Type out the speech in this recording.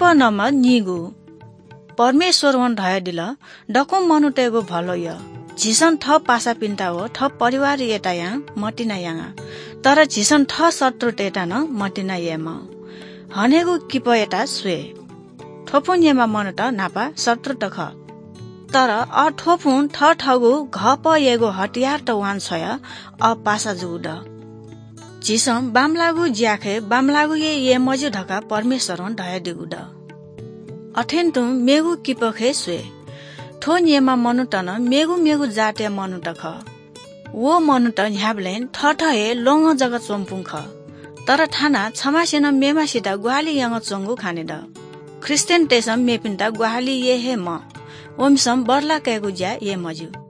नमा निगु परमेश्वर वन ढाय दिल डको मनुटेगो भलो य झिसन थ पासा पिन्ता हो थ परिवार एटा यहाँ मटिना यहाँ तर झिसन थ शत्रु टेटा न मटिना येमा हनेगु किप एटा स्वे ठोपुन येमा मनुट नापा शत्रु त ख तर अ ठोपुन थ ठगु घप येगो हटियार त वान छय अ पासा जुड झिसम बामलागु ज्याखे बामलागु ये मजु ढका परमेश्वर वन ढाय दिगुड अथेन्तु मेगु किपखे स्वे थो नियमा मनुट न मेगु जाते मनुट ख वो मनुट ह्याब्लेन थठहे लोंग जगत चोम्पुङ ख तर ठाना छमासेन मेमासिता ग्वाली यंग चोंगु खाने द क्रिस्चियन टेसम मेपिन्ता ग्वाली ये हे म ओमसम बर्ला कैगु ज्या ये मजु